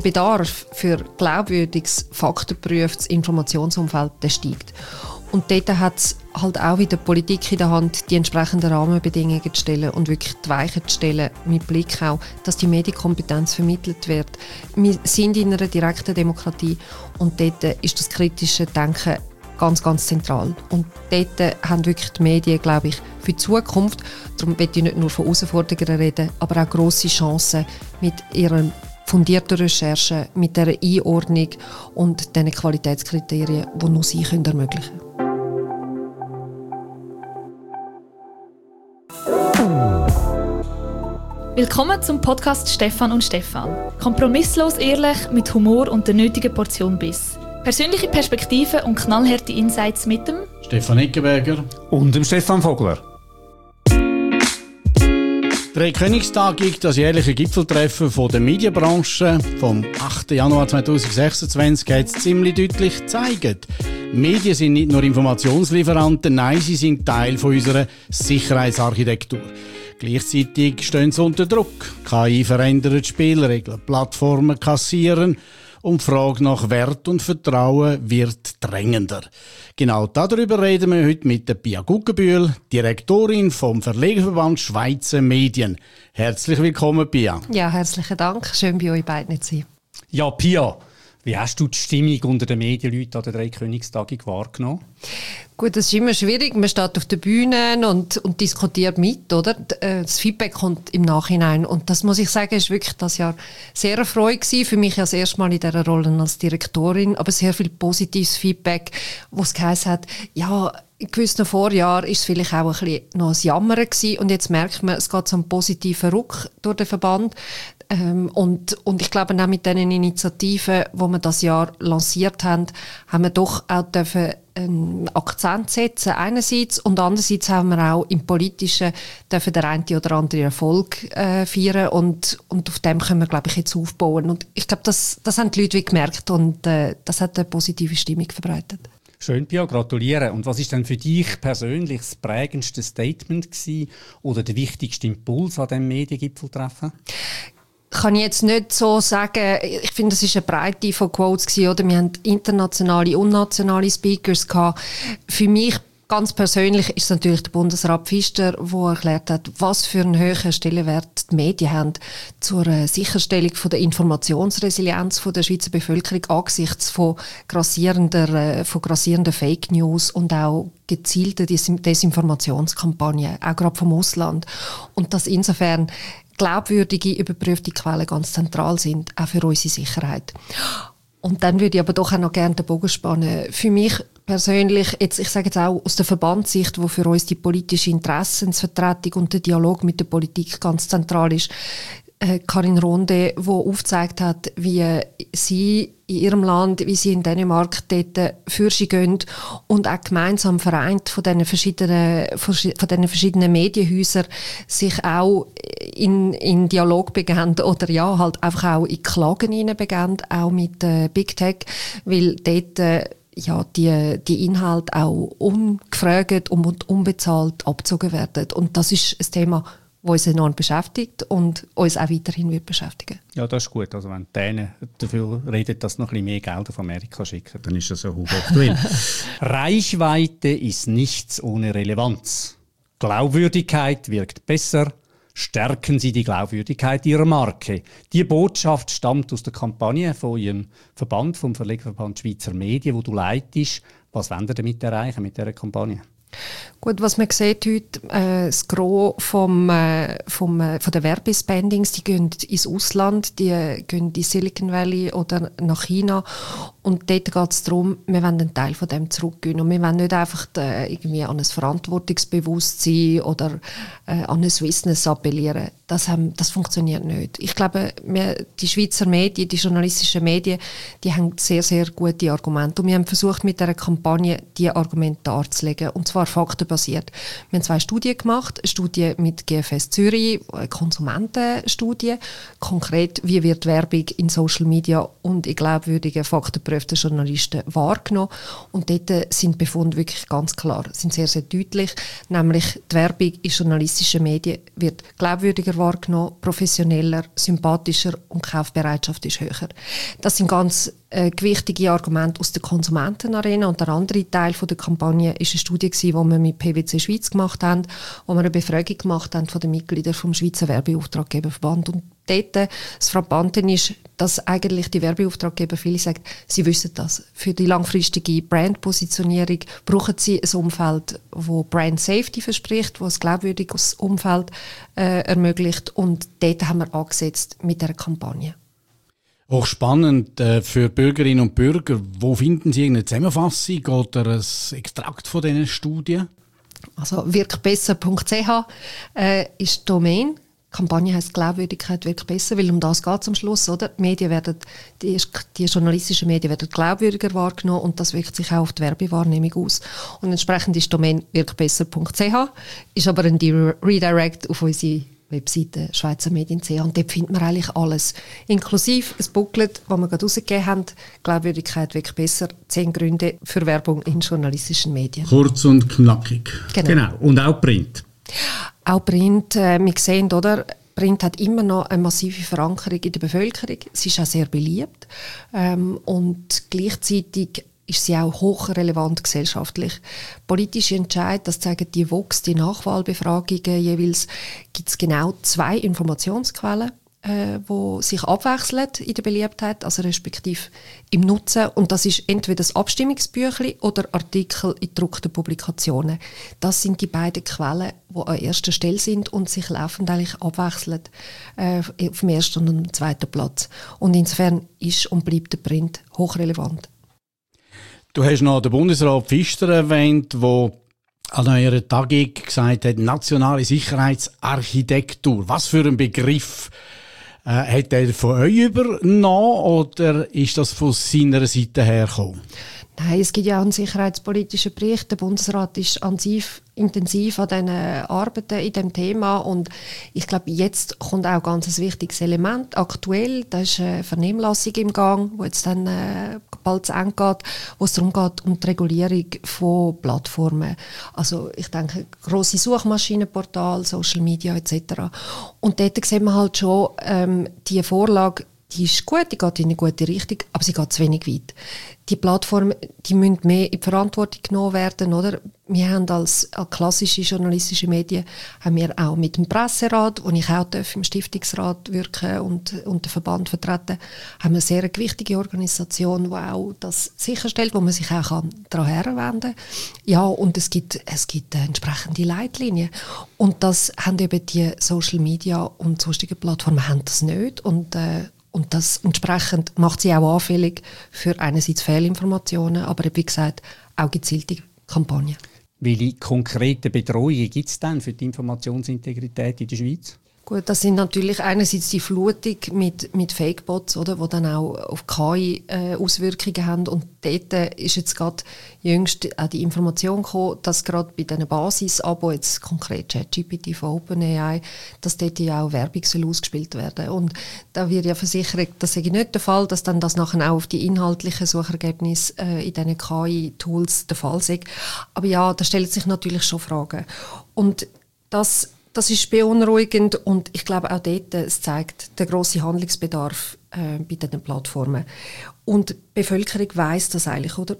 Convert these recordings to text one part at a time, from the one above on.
Bedarf für glaubwürdiges, faktengeprüftes Informationsumfeld steigt. Und dort hat es halt auch wieder die Politik in der Hand, die entsprechenden Rahmenbedingungen zu stellen und wirklich die Weichen zu stellen, mit Blick auch, dass die Medienkompetenz vermittelt wird. Wir sind in einer direkten Demokratie und dort ist das kritische Denken ganz, ganz zentral. Und dort haben wirklich die Medien, glaube ich, für die Zukunft, darum will ich nicht nur von Herausforderungen reden, aber auch grosse Chancen mit ihren fundierten Recherchen, mit dieser Einordnung und den Qualitätskriterien, die nur sie ermöglichen können. Willkommen zum Podcast Stefan und Stefan. Kompromisslos ehrlich, mit Humor und der nötigen Portion Biss. Persönliche Perspektiven und knallharte Insights mit dem Stefan Eckenberger und dem Stefan Vogler. Dreikönigstagung, das jährliche Gipfeltreffen von der Medienbranche vom 8. Januar 2026 hat es ziemlich deutlich gezeigt. Medien sind nicht nur Informationslieferanten, nein, sie sind Teil von unserer Sicherheitsarchitektur. Gleichzeitig stehen sie unter Druck. KI verändert die Spielregeln, Plattformen kassieren und die Frage nach Wert und Vertrauen wird drängender. Genau darüber reden wir heute mit der Pia Guggenbühl, Direktorin vom Verlegerverband Schweizer Medien. Herzlich willkommen, Pia. Ja, herzlichen Dank. Schön, bei euch beiden zu sein. Ja, Pia, wie hast du die Stimmung unter den Medienleuten an der Dreikönigstagung wahrgenommen? Gut, das ist immer schwierig. Man steht auf der Bühne und diskutiert mit, oder? Das Feedback kommt im Nachhinein. Und das muss ich sagen, ist wirklich das Jahr sehr erfreulich gewesen. Für mich das erste Mal in dieser Rolle als Direktorin. Aber sehr viel positives Feedback, wo es geheißen hat, ja, in gewissen Vorjahren war es vielleicht auch ein bisschen noch ein Jammern gewesen. Und jetzt merkt man, es geht so einen positiven Ruck durch den Verband. Und ich glaube, auch mit diesen Initiativen, die wir das Jahr lanciert haben, haben wir doch auch einen Akzent setzen einerseits und andererseits haben wir auch im Politischen dürfen der eine oder andere Erfolg feiern und auf dem können wir, glaube ich, jetzt aufbauen. Und ich glaube, das haben die Leute gemerkt und das hat eine positive Stimmung verbreitet. Schön, Pia, gratulieren. Und was ist denn für dich persönlich das prägendste Statement gewesen oder der wichtigste Impuls an diesem Mediengipfeltreffen? Kann ich jetzt nicht so sagen. Ich finde, es war eine Breite von Quotes gewesen, oder? Wir hatten internationale und nationale Speakers gehabt. Für mich ganz persönlich ist es natürlich der Bundesrat Pfister, der erklärt hat, was für einen hohen Stellenwert die Medien haben zur Sicherstellung von der Informationsresilienz von der Schweizer Bevölkerung angesichts von grassierender Fake News und auch gezielten Desinformationskampagnen, auch gerade vom Ausland. Und dass insofern glaubwürdige, überprüfte Quellen ganz zentral sind, auch für unsere Sicherheit. Und dann würde ich aber doch auch noch gerne den Bogen spannen. Für mich persönlich, ich sage jetzt auch aus der Verbandssicht, wo für uns die politische Interessensvertretung und der Dialog mit der Politik ganz zentral ist, Karin Ronde, die aufgezeigt hat, wie sie in ihrem Land, wie sie in Dänemark dort für sie gehen und auch gemeinsam vereint von diesen verschiedenen Medienhäusern sich auch in Dialog begeben oder ja, halt einfach auch in Klagen hineinbegeben, auch mit Big Tech, weil dort ja, die Inhalte auch ungefragt und unbezahlt abgezogen werden. Und das ist ein Thema, das uns enorm beschäftigt und uns auch weiterhin wird beschäftigen. Ja, das ist gut. Also wenn die Dänen dafür reden, dass noch ein bisschen mehr Geld auf Amerika schicken, dann ist das ja hochaktuell. Reichweite ist nichts ohne Relevanz. Glaubwürdigkeit wirkt besser. Stärken Sie die Glaubwürdigkeit Ihrer Marke. Die Botschaft stammt aus der Kampagne von Ihrem Verband, vom Verlegerverband Schweizer Medien, wo du leitest. Was wollen Sie damit erreichen mit dieser Kampagne? Gut, was man sieht heute, das Gros von den Werbespendings, die gehen ins Ausland, die gehen in Silicon Valley oder nach China. Und dort geht es darum, wir wollen einen Teil von dem zurückgeben. Und wir wollen nicht einfach irgendwie an ein Verantwortungsbewusstsein oder an ein Wissens appellieren. Das funktioniert nicht. Ich glaube, die Schweizer Medien, die journalistischen Medien, die haben sehr, sehr gute Argumente. Und wir haben versucht, mit dieser Kampagne diese Argumente darzulegen. Und zwar faktenbasiert. Wir haben 2 Studien gemacht. Eine Studie mit GFS Zürich, eine Konsumentenstudie. Konkret, wie wird Werbung in Social Media und in glaubwürdigen, faktengeprüften geprüften Journalisten wahrgenommen. Und dort sind die Befunde wirklich ganz klar, sind sehr, sehr deutlich. Nämlich die Werbung in journalistischen Medien wird glaubwürdiger wahrgenommen, professioneller, sympathischer und die Kaufbereitschaft ist höher. Das sind ganz gewichtige Argumente aus der Konsumentenarena. Und der andere Teil von der Kampagne war eine Studie, die wir mit PwC Schweiz gemacht haben, wo wir eine Befragung gemacht haben von den Mitgliedern vom Schweizer Werbeauftraggeberverband. Und dort das Frappante ist, dass eigentlich die Werbeauftraggeber, viele sagen, sie wissen das. Für die langfristige Brandpositionierung brauchen sie ein Umfeld, das Brand Safety verspricht, das ein glaubwürdiges Umfeld ermöglicht. Und dort haben wir angesetzt mit dieser Kampagne. Auch spannend für Bürgerinnen und Bürger. Wo finden Sie eine Zusammenfassung oder ein Extrakt von diesen Studien? Also wirkbesser.ch ist die Domain. Die Kampagne heisst Glaubwürdigkeit wirkt besser, weil um das geht es am Schluss. Oder? Die journalistischen Medien werden glaubwürdiger wahrgenommen und das wirkt sich auch auf die Werbewahrnehmung aus. Und entsprechend ist die Domain wirkbesser.ch, ist aber ein Redirect auf unsere Webseite schweizermedien.ch und dort findet man eigentlich alles. Inklusive ein Booklet, das wir gerade rausgegeben haben, Glaubwürdigkeit wirkt besser, 10 Gründe für Werbung in journalistischen Medien. Kurz und knackig. Genau. Und auch Print. Auch Print, wir sehen, oder? Print hat immer noch eine massive Verankerung in der Bevölkerung. Sie ist auch sehr beliebt und gleichzeitig ist sie auch hochrelevant gesellschaftlich. Politische Entscheid, das zeigen die Vox, die Nachwahlbefragungen jeweils, gibt es genau 2 Informationsquellen, die sich abwechseln in der Beliebtheit, also respektive im Nutzen. Und das ist entweder das Abstimmungsbüchlein oder Artikel in gedruckten Publikationen. Das sind die beiden Quellen, die an erster Stelle sind und sich laufend eigentlich abwechseln auf dem ersten und dem zweiten Platz. Und insofern ist und bleibt der Print hochrelevant. Du hast noch den Bundesrat Pfister erwähnt, der an eurer Tagung gesagt hat, nationale Sicherheitsarchitektur. Was für ein Begriff hat er von euch übernommen oder ist das von seiner Seite hergekommen? Nein, es gibt ja auch einen sicherheitspolitischen Bericht. Der Bundesrat ist intensiv an diesen Arbeiten in diesem Thema und ich glaube, jetzt kommt auch ein ganz wichtiges Element. Aktuell, da ist eine Vernehmlassung im Gang, wo jetzt dann bald zu Ende geht, wo es darum geht, um die Regulierung von Plattformen. Also ich denke, grosse Suchmaschinenportale, Social Media etc. Und dort sehen wir halt schon, die Vorlage, die ist gut, die geht in eine gute Richtung, aber sie geht zu wenig weit. Die Plattformen, die müssen mehr in die Verantwortung genommen werden, oder? Wir haben als klassische journalistische Medien haben wir auch mit dem Presserat, wo ich auch im Stiftungsrat wirken und den Verband vertreten, haben wir eine sehr gewichtige Organisation, die auch das sicherstellt, wo man sich auch daran herwenden kann. Ja, und es gibt entsprechende Leitlinien. Und das haben eben die Social Media und sonstige Plattformen haben das nicht. Und das entsprechend macht sie auch anfällig für einerseits Fehlinformationen, aber wie gesagt, auch gezielte Kampagnen. Welche konkreten Bedrohungen gibt es denn für die Informationsintegrität in der Schweiz? Gut, das sind natürlich einerseits die Flutung mit Fake-Bots, oder, die dann auch auf KI Auswirkungen haben. Und dort ist jetzt gerade jüngst auch die Information gekommen, dass gerade bei diesen Basis-Abo, jetzt konkret ChatGPT von OpenAI, dass dort ja auch Werbung soll ausgespielt werden. Und da wird ja versichert, das sei nicht der Fall, dass dann das nachher auch auf die inhaltlichen Suchergebnisse in diesen KI-Tools der Fall sei. Aber ja, da stellen sich natürlich schon Fragen. Und das ist beunruhigend und ich glaube auch dort, es zeigt den grossen Handlungsbedarf bei diesen Plattformen. Und die Bevölkerung weiss das eigentlich, oder?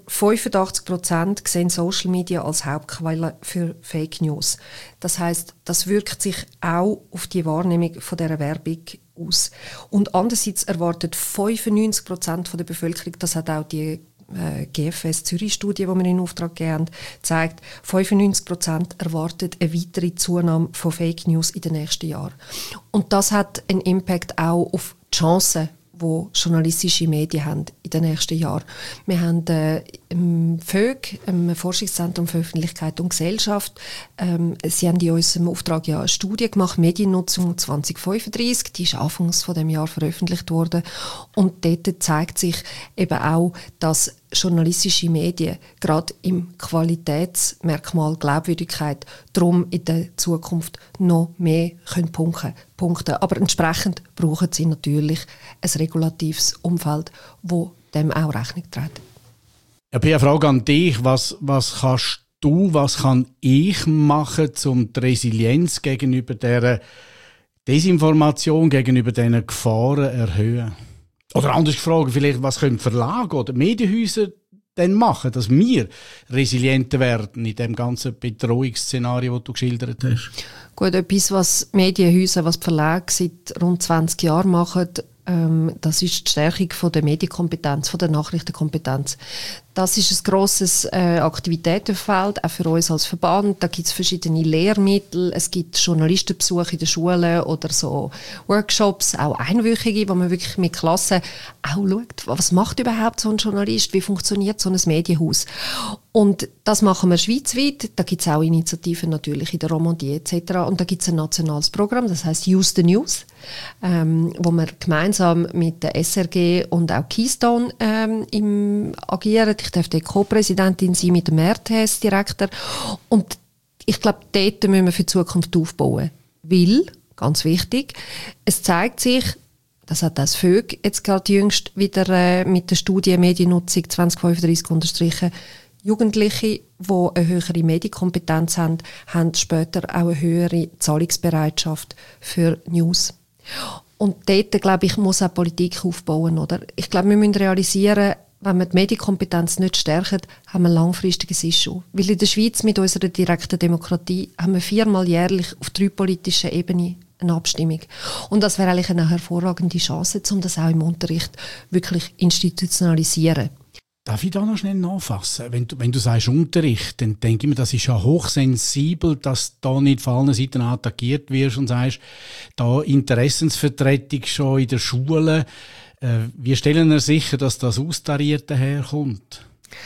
85% sehen Social Media als Hauptquelle für Fake News. Das heisst, das wirkt sich auch auf die Wahrnehmung von dieser Werbung aus. Und andererseits erwartet 95% der Bevölkerung, das hat auch die GFS Zürich-Studie, die wir in Auftrag gegeben haben, zeigt, 95% erwartet eine weitere Zunahme von Fake News in den nächsten Jahren. Und das hat einen Impact auch auf die Chancen, die journalistische Medien haben in den nächsten Jahren. Wir haben im FÖG, im Forschungszentrum für Öffentlichkeit und Gesellschaft, sie haben in unserem Auftrag ja eine Studie gemacht, Mediennutzung 2035, die ist anfangs von dem Jahr veröffentlicht worden und dort zeigt sich eben auch, dass journalistische Medien gerade im Qualitätsmerkmal Glaubwürdigkeit darum in der Zukunft noch mehr punkten können. Aber entsprechend brauchen sie natürlich ein regulatives Umfeld, wo dem auch Rechnung tragen. Eine Frage an dich. Was kannst du, was kann ich machen, um die Resilienz gegenüber dieser Desinformation, gegenüber diesen Gefahren zu erhöhen? Oder anders gefragt, vielleicht, was können Verlage oder Medienhäuser denn machen, dass wir resilienter werden in dem ganzen Bedrohungsszenario, das du geschildert hast? Gut, etwas, was Medienhäuser, was die Verlage seit rund 20 Jahren machen, das ist die Stärkung von der Medienkompetenz, von der Nachrichtenkompetenz. Das ist ein grosses Aktivitätenfeld, auch für uns als Verband. Da gibt es verschiedene Lehrmittel, es gibt Journalistenbesuche in den Schulen oder so Workshops, auch einwöchige, wo man wirklich mit Klassen auch schaut, was macht überhaupt so ein Journalist, wie funktioniert so ein Medienhaus. Und das machen wir schweizweit. Da gibt es auch Initiativen natürlich in der Romandie etc. Und da gibt es ein nationales Programm, das heißt Use the News, wo wir gemeinsam mit der SRG und auch Keystone agieren. Ich darf dort Co-Präsidentin sein mit dem RTS-Direktor. Und ich glaube, dort müssen wir für die Zukunft aufbauen. Weil, ganz wichtig, es zeigt sich, das hat das VÖG jetzt gerade jüngst wieder mit der Studie Mediennutzung 2035 unterstrichen, Jugendliche, die eine höhere Medienkompetenz haben, haben später auch eine höhere Zahlungsbereitschaft für News. Und dort, glaube ich, muss auch Politik aufbauen. Oder? Ich glaube, wir müssen realisieren, wenn wir die Medienkompetenz nicht stärken, haben wir ein langfristiges Issue. Weil in der Schweiz mit unserer direkten Demokratie haben wir 4-mal jährlich auf 3 politischen Ebenen eine Abstimmung. Und das wäre eigentlich eine hervorragende Chance, um das auch im Unterricht wirklich institutionalisieren. Darf ich da noch schnell nachfassen? Wenn du sagst Unterricht, dann denke ich mir, das ist ja hochsensibel, dass da nicht von allen Seiten attackiert wirst und sagst, da Interessensvertretung schon in der Schule. Wie stellen wir sicher, dass das austariert daherkommt?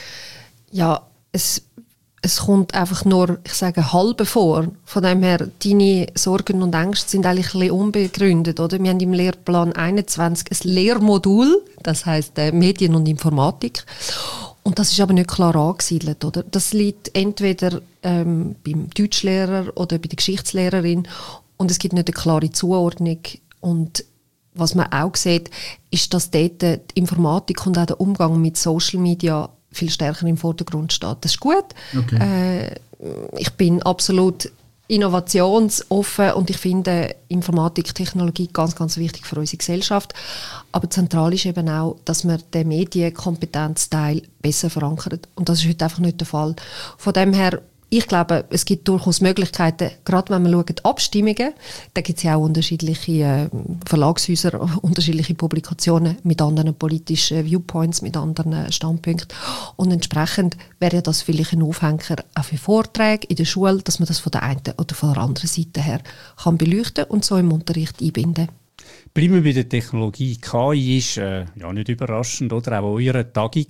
Ja, es kommt einfach nur, ich sage, halb vor. Von dem her, deine Sorgen und Ängste sind eigentlich ein bisschen unbegründet. Oder? Wir haben im Lehrplan 21 ein Lehrmodul, das heisst Medien und Informatik. Und das ist aber nicht klar angesiedelt. Oder? Das liegt entweder beim Deutschlehrer oder bei der Geschichtslehrerin. Und es gibt nicht eine klare Zuordnung. Und was man auch sieht, ist, dass dort die Informatik und auch der Umgang mit Social Media viel stärker im Vordergrund steht. Das ist gut. Okay. Ich bin absolut innovationsoffen und ich finde Informatik, Technologie ganz, ganz wichtig für unsere Gesellschaft. Aber zentral ist eben auch, dass man den Medienkompetenzteil besser verankert. Und das ist heute einfach nicht der Fall. Von dem her, ich glaube, es gibt durchaus Möglichkeiten, gerade wenn man schaut, Abstimmungen, da gibt es ja auch unterschiedliche Verlagshäuser, unterschiedliche Publikationen mit anderen politischen Viewpoints, mit anderen Standpunkten. Und entsprechend wäre ja das vielleicht ein Aufhänger auch für Vorträge in der Schule, dass man das von der einen oder von der anderen Seite her kann beleuchten und so im Unterricht einbinden. Bleiben wir bei der Technologie. KI ist ja nicht überraschend, oder? Auch an eurer Tagung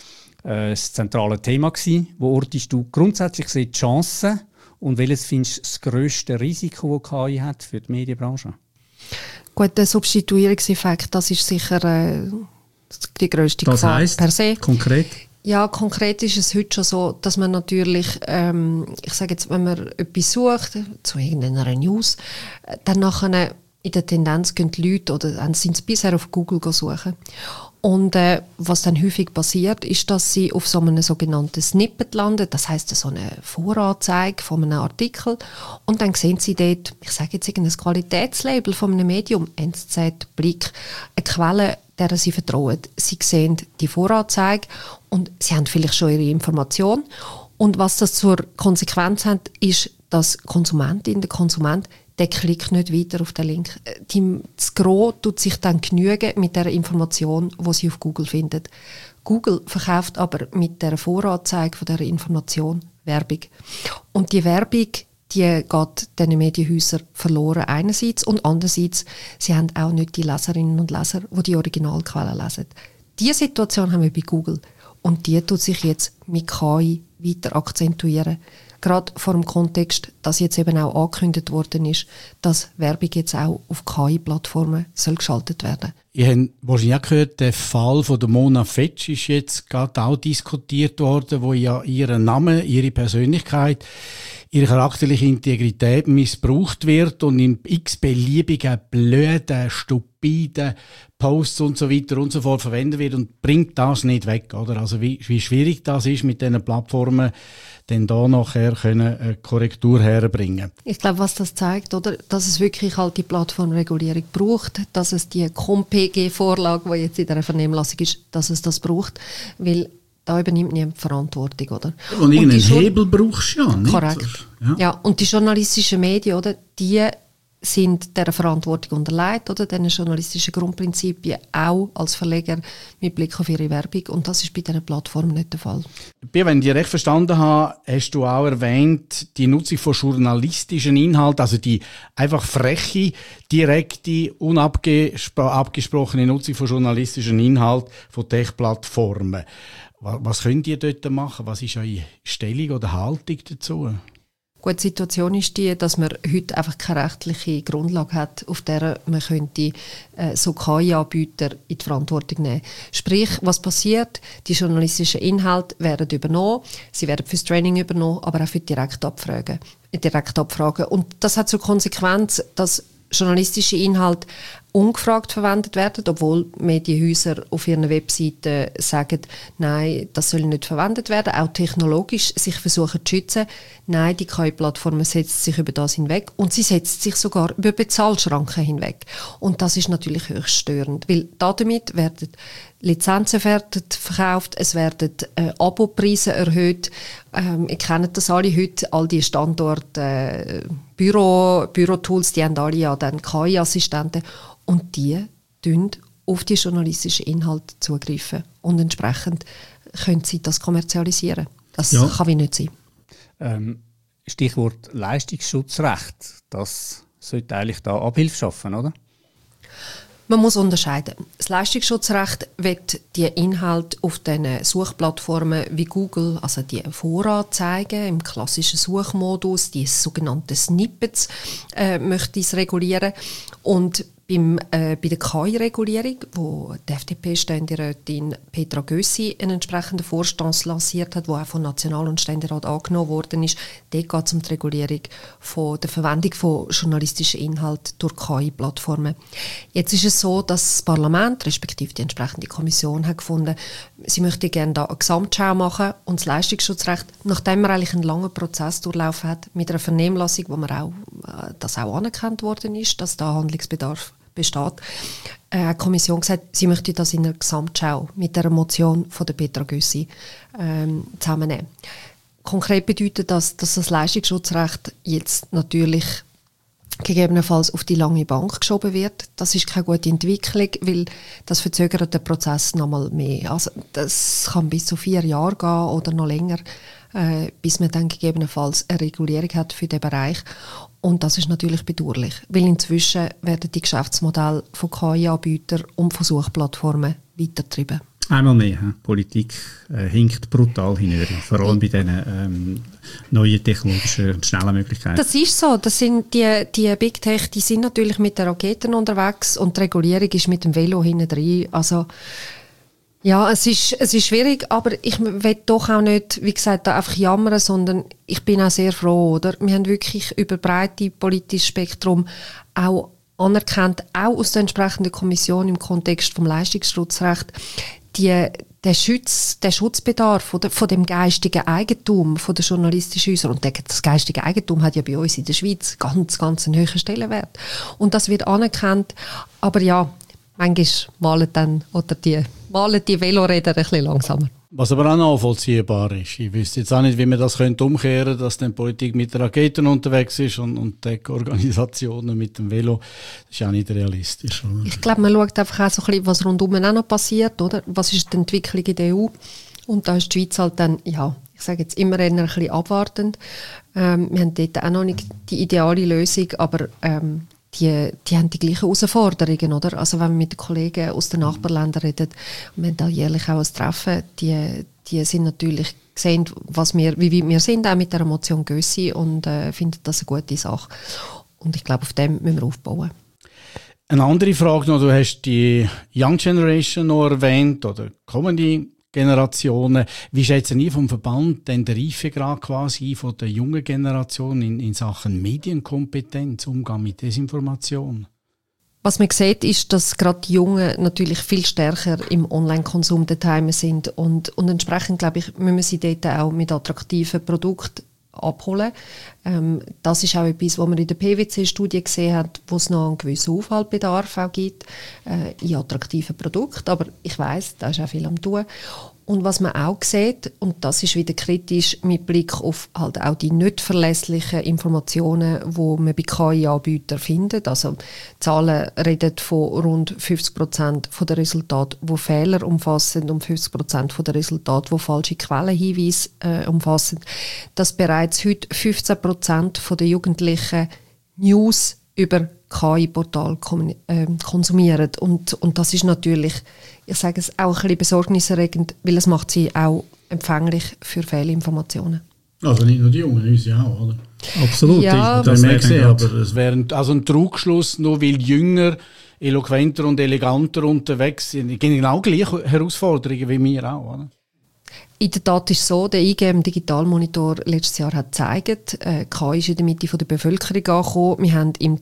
das zentrale Thema gewesen. Wo ortest du grundsätzlich die Chancen und welches findest du das grösste Risiko, das KI hat für die Medienbranche? Gut, der Substituierungseffekt, das ist sicher die grösste Gefahr per se. Konkret? Ja, konkret ist es heute schon so, dass man natürlich, ich sage jetzt, wenn man etwas sucht, zu irgendeiner News, dann nachher in der Tendenz gehen die Leute oder sind sie bisher auf Google suchen. Und was dann häufig passiert, ist, dass sie auf so einem sogenannten Snippet landen, das heisst so eine Voranzeige von einem Artikel. Und dann sehen sie dort, ich sage jetzt irgendein Qualitätslabel von einem Medium, NZZ, Blick, eine Quelle, der sie vertrauen. Sie sehen die Voranzeige und sie haben vielleicht schon ihre Information. Und was das zur Konsequenz hat, ist, dass die Konsumentin, der Konsument, der klickt nicht weiter auf den Link. Das Gros tut sich dann genügen mit der Information, die sie auf Google findet. Google verkauft aber mit der Voranzeige von dieser Information Werbung. Und die Werbung, die geht diesen Medienhäusern verloren einerseits und andererseits, sie haben auch nicht die Leserinnen und Leser, die die Originalquellen lesen. Diese Situation haben wir bei Google und die tut sich jetzt mit KI weiter akzentuieren. Gerade vor dem Kontext, dass jetzt eben auch angekündigt worden ist, dass Werbung jetzt auch auf KI-Plattformen geschaltet werden. Ich habe wahrscheinlich auch gehört, der Fall von der Mona Fetsch ist jetzt gerade auch diskutiert worden, wo ja ihren Namen, ihre Persönlichkeit, ihre charakterliche Integrität missbraucht wird und in x-beliebigen, blöden, stupiden bei den Posts und so weiter und so fort verwendet wird und bringt das nicht weg, oder? Also wie schwierig das ist, mit diesen Plattformen dann da nachher eine Korrektur herbringen. Ich glaube, was das zeigt, oder, dass es wirklich halt die Plattformregulierung braucht, dass es die ComPG-Vorlage, die jetzt in der Vernehmlassung ist, dass es das braucht, weil da übernimmt niemand Verantwortung, oder? Und irgendeinen Hebel brauchst du ja, nicht? Korrekt. Ja, und die journalistischen Medien, oder, die sind dieser Verantwortung unterlegt, oder, diesen journalistischen Grundprinzipien, auch als Verleger mit Blick auf ihre Werbung. Und das ist bei diesen Plattformen nicht der Fall. Wenn ich recht verstanden habe, hast du auch erwähnt, die Nutzung von journalistischen Inhalten, also die einfach freche, direkte, unabgesprochene Nutzung von journalistischen Inhalten von Tech-Plattformen. Was könnt ihr dort machen? Was ist eure Stellung oder Haltung dazu? Gut, die Situation ist die, dass man heute einfach keine rechtliche Grundlage hat, auf der man könnte so KI-Anbieter in die Verantwortung nehmen. Sprich, was passiert? Die journalistischen Inhalte werden übernommen, sie werden fürs Training übernommen, aber auch für Direktabfragen. Und das hat zur Konsequenz, dass journalistische Inhalte ungefragt verwendet werden, obwohl Medienhäuser auf ihren Webseiten sagen, nein, das soll nicht verwendet werden, auch technologisch sich versuchen zu schützen. Nein, die KI-Plattform setzt sich über das hinweg und sie setzt sich sogar über Bezahlschranken hinweg. Und das ist natürlich höchst störend, weil damit werden Lizenzen verkauft, es werden Abopreise erhöht. Ihr kennt das alle heute, all die Standorte, Bürotools, die haben alle ja dann KI-Assistenten und die tun auf die journalistischen Inhalte zugreifen und entsprechend können sie das kommerzialisieren. Das kann wie nicht sein. Stichwort Leistungsschutzrecht, das sollte eigentlich da Abhilfe schaffen, oder? Man muss unterscheiden. Das Leistungsschutzrecht wird die Inhalte auf den Suchplattformen wie Google, also die Voranzeigen im klassischen Suchmodus, die sogenannten Snippets, möchte es regulieren. Und bei der KI-Regulierung, wo die FDP-Ständerätin Petra Gössi einen entsprechenden Vorstoss lanciert hat, der auch vom National- und Ständerat angenommen worden ist, dort geht es um die Regulierung von der Verwendung von journalistischen Inhalten durch KI-Plattformen. Jetzt ist es so, dass das Parlament, respektive die entsprechende Kommission, hat gefunden, sie möchte gerne da eine Gesamtschau machen und das Leistungsschutzrecht, nachdem man eigentlich einen langen Prozess durchlaufen hat, mit einer Vernehmlassung, wo man auch, das auch anerkannt worden ist, dass da Handlungsbedarf besteht, hat die Kommission gesagt, sie möchte das in einer Gesamtschau mit der Motion von der Petra Gössi zusammennehmen. Konkret bedeutet das, dass das Leistungsschutzrecht jetzt natürlich gegebenenfalls auf die lange Bank geschoben wird. Das ist keine gute Entwicklung, weil das verzögert den Prozess noch mal mehr. Also das kann bis zu 4 Jahre gehen oder noch länger, bis man dann gegebenenfalls eine Regulierung hat für den Bereich. Und das ist natürlich bedauerlich, weil inzwischen werden die Geschäftsmodelle von KI-Anbietern und von Suchplattformen weitergetrieben. Einmal mehr, Politik hinkt brutal hinüber, vor allem bei diesen neuen technologischen und schnellen Möglichkeiten. Das ist so, das sind die Big Tech, die sind natürlich mit den Raketen unterwegs und die Regulierung ist mit dem Velo hinten drin. Also ja, es ist schwierig, aber ich will doch auch nicht, wie gesagt, da einfach jammern, sondern ich bin auch sehr froh, oder? Wir haben wirklich über breite politisches Spektrum auch anerkannt, auch aus der entsprechenden Kommission im Kontext vom Leistungsschutzrecht, der Schutzbedarf von dem geistigen Eigentum von der journalistischen Häuser. Und das geistige Eigentum hat ja bei uns in der Schweiz ganz einen hohen Stellenwert. Und das wird anerkannt, aber ja, manchmal malen die Veloräder ein bisschen langsamer. Was aber auch nachvollziehbar ist. Ich wüsste jetzt auch nicht, wie man das umkehren könnte, dass dann Politik mit Raketen unterwegs ist und Tech-Organisationen mit dem Velo. Das ist auch nicht realistisch. Oder? Ich glaube, man schaut einfach auch so ein bisschen, was rundum auch noch passiert. Oder? Was ist die Entwicklung in der EU? Und da ist die Schweiz halt dann, ja, ich sage jetzt immer ein bisschen abwartend. Wir haben dort auch noch nicht die ideale Lösung, aber die haben die gleichen Herausforderungen, oder? Also wenn wir mit den Kollegen aus den Nachbarländern reden, und wir haben da jährlich auch ein Treffen, die sind natürlich gesehen, wie weit wir sind, auch mit der Motion Gössi und finden das eine gute Sache. Und ich glaube, auf dem müssen wir aufbauen. Eine andere Frage noch, du hast die Young Generation noch erwähnt, oder kommende Generationen. Wie schätzen ihr vom Verband denn den Reifegrad quasi von der jungen Generation in Sachen Medienkompetenz, Umgang mit Desinformation? Was man sieht, ist, dass gerade die Jungen natürlich viel stärker im Online-Konsum daheim sind und entsprechend, glaube ich, müssen wir sie dort auch mit attraktiven Produkten abholen. Das ist auch etwas, was man in der PwC-Studie gesehen hat, wo es noch einen gewissen Aufwaldbedarf auch gibt in attraktiven Produkten. Aber ich weiss, da ist auch viel am tun. Und was man auch sieht, und das ist wieder kritisch mit Blick auf halt auch die nicht verlässlichen Informationen, die man bei KI-Anbietern findet. Also Zahlen reden von rund 50% der Resultate, die Fehler umfassen und 50% der Resultate, die falsche Quellenhinweise umfassen. Dass bereits heute 15% der Jugendlichen News über KI-Portal konsumieren. Und das ist natürlich, ich sage es, auch ein bisschen besorgniserregend, weil es macht sie auch empfänglich für Fehlinformationen. Also nicht nur die Jungen, uns ja auch, oder? Absolut. Ja, das haben gesehen, aber es wäre also ein Trugschluss, nur weil Jünger eloquenter und eleganter unterwegs sind. Genau gleiche Herausforderungen wie wir auch, oder? In der Tat ist es so, der IGM Digitalmonitor letztes Jahr hat gezeigt, KI ist in der Mitte der Bevölkerung angekommen. Wir haben im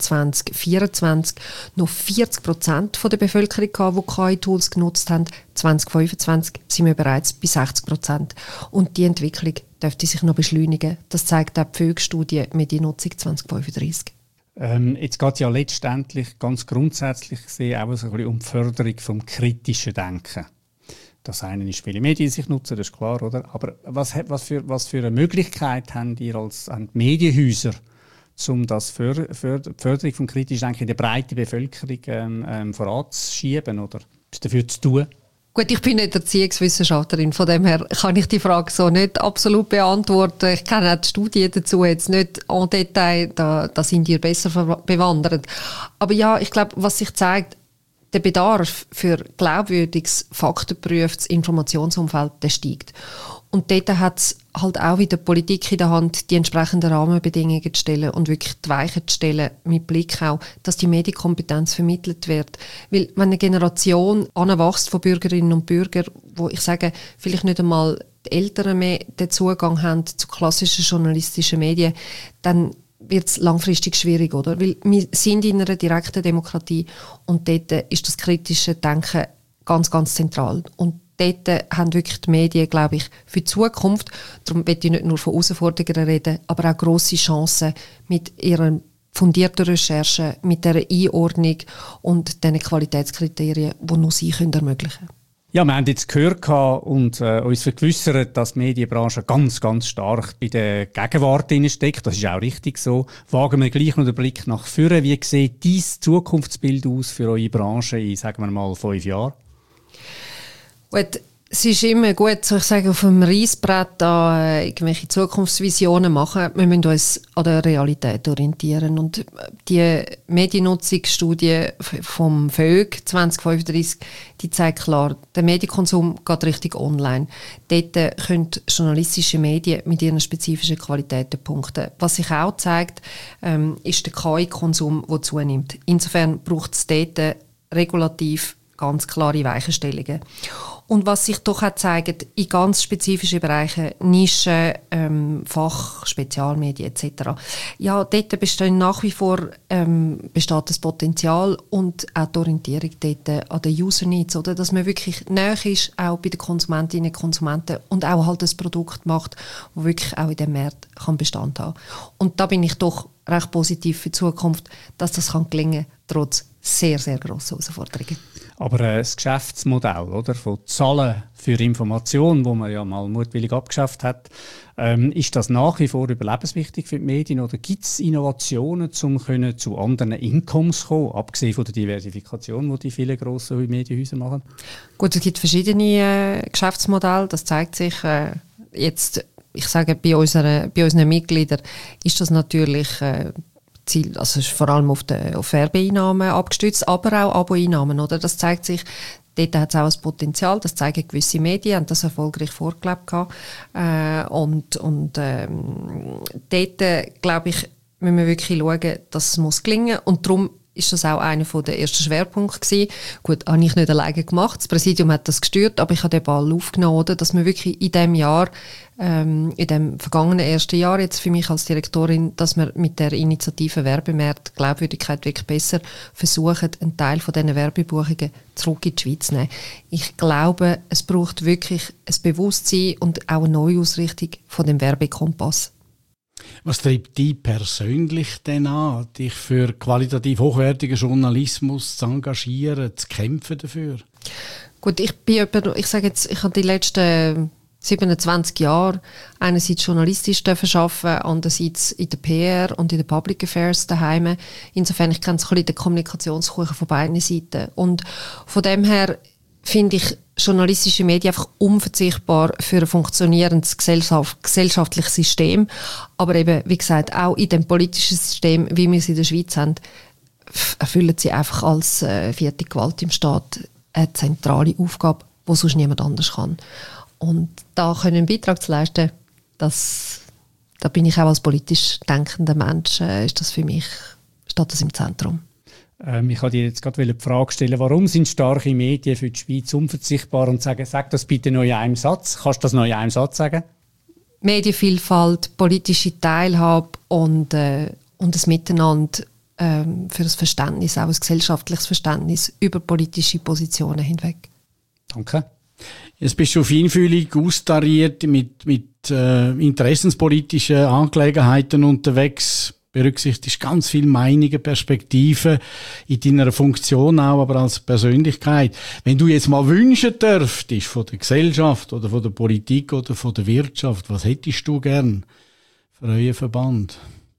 2024 noch 40% der Bevölkerung gehabt, die KI-Tools genutzt haben. 2025 sind wir bereits bei 60%. Und die Entwicklung dürfte sich noch beschleunigen. Das zeigt auch die Pflege-Studie Mediennutzung 2035. Jetzt geht es ja letztendlich ganz grundsätzlich gesehen auch so ein bisschen um die Förderung vom kritischen Denken. Das eine ist, viele Medien sich nutzen, das ist klar, oder? Aber was für eine Möglichkeit haben die Medienhäuser, um das Förderung vom kritischen Denken in der breiten Bevölkerung voranzuschieben oder dafür zu tun? Gut, ich bin nicht Erziehungswissenschaftlerin, von dem her kann ich die Frage so nicht absolut beantworten. Ich kenne auch die Studien dazu jetzt nicht en Detail, da sind ihr besser bewandert. Aber ja, ich glaube, was sich zeigt, der Bedarf für glaubwürdiges, faktengeprüftes Informationsumfeld, der steigt. Und dort hat es halt auch wieder die Politik in der Hand, die entsprechenden Rahmenbedingungen zu stellen und wirklich die Weichen zu stellen, mit Blick auch, dass die Medienkompetenz vermittelt wird. Weil wenn eine Generation anwächst von Bürgerinnen und Bürgern, wo ich sage, vielleicht nicht einmal die Eltern mehr den Zugang haben zu klassischen journalistischen Medien, dann wird es langfristig schwierig, oder? Weil wir sind in einer direkten Demokratie und dort ist das kritische Denken ganz, ganz zentral. Und dort haben wirklich die Medien, glaube ich, für die Zukunft, darum will ich nicht nur von Herausforderungen reden, aber auch grosse Chancen mit ihren fundierten Recherchen, mit dieser Einordnung und den Qualitätskriterien, die nur sie ermöglichen können. Ja, wir haben jetzt gehört und uns vergewissert, dass die Medienbranche ganz, ganz stark bei der Gegenwart steckt. Das ist auch richtig so. Wagen wir gleich noch den Blick nach vorne. Wie sieht dieses Zukunftsbild aus für eure Branche in, sagen wir mal, 5 Jahren? Gut, es ist immer gut, so ich sage, auf dem Reissbrett da irgendwelche Zukunftsvisionen machen. Wir müssen uns an der Realität orientieren. Und die Mediennutzungsstudie vom VÖG 2035, die zeigt klar, der Medienkonsum geht Richtung online. Dort können journalistische Medien mit ihren spezifischen Qualitäten punkten. Was sich auch zeigt, ist der KI-Konsum, der zunimmt. Insofern braucht es dort regulativ ganz klare Weichenstellungen. Und was sich doch auch zeigt, in ganz spezifischen Bereichen, Nischen, Fach, Spezialmedien etc., ja, dort besteht nach wie vor besteht das Potenzial und auch die Orientierung dort an den User Needs, oder? Dass man wirklich näher ist, auch bei den Konsumentinnen und Konsumenten und auch halt ein Produkt macht, das wirklich auch in diesem Markt Bestand haben kann. Und da bin ich doch recht positiv für die Zukunft, dass das gelingen kann, trotz sehr, sehr grossen Herausforderungen. Aber das Geschäftsmodell, oder, von Zahlen für Information, wo man ja mal mutwillig abgeschafft hat, ist das nach wie vor überlebenswichtig für die Medien? Oder gibt es Innovationen, um zu anderen Incomes zu kommen, abgesehen von der Diversifikation, die die vielen grossen Medienhäuser machen? Gut, es gibt verschiedene Geschäftsmodelle. Das zeigt sich jetzt, ich sage, bei unseren Mitgliedern ist das natürlich Ziel, also ist vor allem auf Werbeeinnahmen abgestützt, aber auch Aboeinnahmen, oder? Das zeigt sich, dort hat es auch ein Potenzial, das zeigen gewisse Medien, haben das erfolgreich vorgelebt gehabt. Dort, glaube ich, müssen wir wirklich schauen, dass es gelingen muss. Und darum ist das auch einer der ersten Schwerpunkte gewesen. Gut, habe ich nicht alleine gemacht. Das Präsidium hat das gesteuert, aber ich habe den Ball aufgenommen, oder? Dass wir wirklich in diesem Jahr, in dem vergangenen ersten Jahr jetzt für mich als Direktorin, dass wir mit der Initiative Werbemarkt Glaubwürdigkeit wirklich besser versuchen, einen Teil von diesen Werbebuchungen zurück in die Schweiz zu nehmen. Ich glaube, es braucht wirklich ein Bewusstsein und auch eine Neuausrichtung von dem Werbekompass. Was treibt dich persönlich denn an, dich für qualitativ hochwertigen Journalismus zu engagieren, zu kämpfen dafür? Gut, ich sage jetzt, ich habe die letzten 27 Jahre einerseits journalistisch arbeiten, andererseits in der PR und in den Public Affairs daheim. Insofern, ich kenne so ein bisschen den Kommunikationskuchen von beiden Seiten. Und von dem her finde ich journalistische Medien einfach unverzichtbar für ein funktionierendes gesellschaftliches System. Aber eben, wie gesagt, auch in dem politischen System, wie wir es in der Schweiz haben, erfüllen sie einfach als vierte Gewalt im Staat eine zentrale Aufgabe, die sonst niemand anders kann. Und da einen Beitrag zu leisten, da bin ich auch als politisch denkender Mensch, ist das für mich, steht das im Zentrum. Ich wollte dir jetzt gerade die Frage stellen, warum sind starke Medien für die Schweiz unverzichtbar? Und sag das bitte noch in einem Satz. Kannst du das noch in einem Satz sagen? Medienvielfalt, politische Teilhabe und das Miteinander für das Verständnis, auch ein gesellschaftliches Verständnis über politische Positionen hinweg. Danke. Jetzt bist du feinfühlig austariert mit interessenspolitischen Angelegenheiten unterwegs, berücksichtigst ganz viele Meinungen, Perspektiven in deiner Funktion auch, aber als Persönlichkeit. Wenn du jetzt mal wünschen dürftest von der Gesellschaft oder von der Politik oder von der Wirtschaft, was hättest du gern für euren Verband?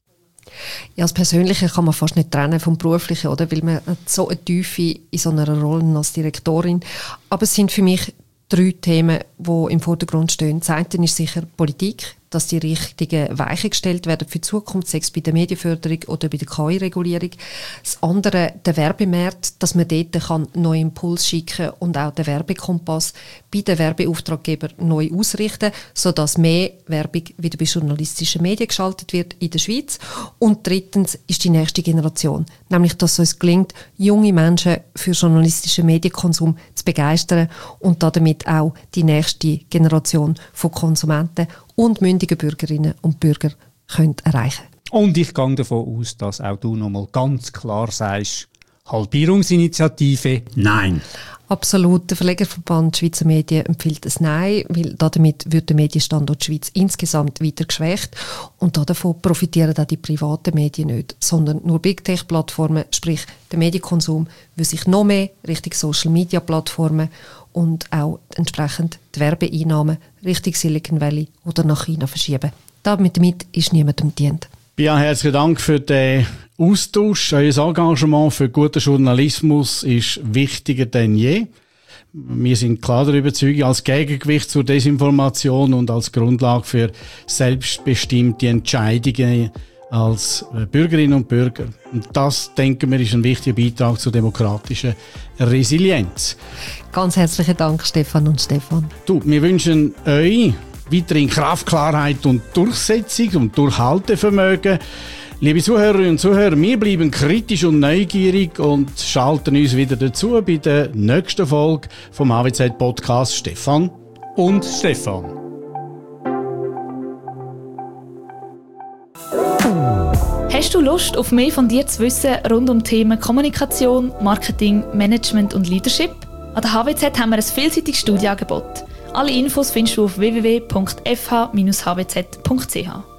Ja, das Persönliche kann man fast nicht trennen vom Beruflichen, oder? Weil man hat so eine Tiefe in so einer Rolle als Direktorin. Aber es sind für mich 3 Themen, die im Vordergrund stehen. Das eine ist sicher Politik, dass die richtigen Weichen gestellt werden für die Zukunft, sei es bei der Medienförderung oder bei der KI-Regulierung. Das andere, der Werbemarkt, dass man dort kann neue Impulse schicken und auch den Werbekompass bei den Werbeauftraggebern neu ausrichten, sodass mehr Werbung wieder bei journalistischen Medien geschaltet wird in der Schweiz. Und drittens ist die nächste Generation, nämlich dass es uns gelingt, junge Menschen für journalistischen Medienkonsum zu begeistern und damit auch die nächste Generation von Konsumenten und mündige Bürgerinnen und Bürger können erreichen. Und ich gehe davon aus, dass auch du nochmal ganz klar sagst, Halbierungsinitiative, nein. Absolut. Der Verlegerverband Schweizer Medien empfiehlt es Nein, weil damit wird der Medienstandort Schweiz insgesamt weiter geschwächt und davon profitieren auch die privaten Medien nicht, sondern nur Big Tech-Plattformen, sprich der Medienkonsum, will sich noch mehr Richtung Social-Media-Plattformen und auch entsprechend die Werbeeinnahmen Richtung Silicon Valley oder nach China verschieben. Damit ist niemandem dient. Ja, herzlichen Dank für den Austausch. Euer Engagement für guten Journalismus ist wichtiger denn je. Wir sind klar der Überzeugung, als Gegengewicht zur Desinformation und als Grundlage für selbstbestimmte Entscheidungen als Bürgerinnen und Bürger. Und das, denken wir, ist ein wichtiger Beitrag zur demokratischen Resilienz. Ganz herzlichen Dank, Stefan und Stefan. Wir wünschen euch weiterhin Kraft, Klarheit und Durchsetzung und Durchhaltevermögen. Liebe Zuhörerinnen und Zuhörer, wir bleiben kritisch und neugierig und schalten uns wieder dazu bei der nächsten Folge vom HWZ-Podcast Stefan und Stefan. Hast du Lust, auf mehr von dir zu wissen rund um Themen Kommunikation, Marketing, Management und Leadership? An der HWZ haben wir ein vielseitiges Studienangebot. Alle Infos findest du auf www.fh-hwz.ch.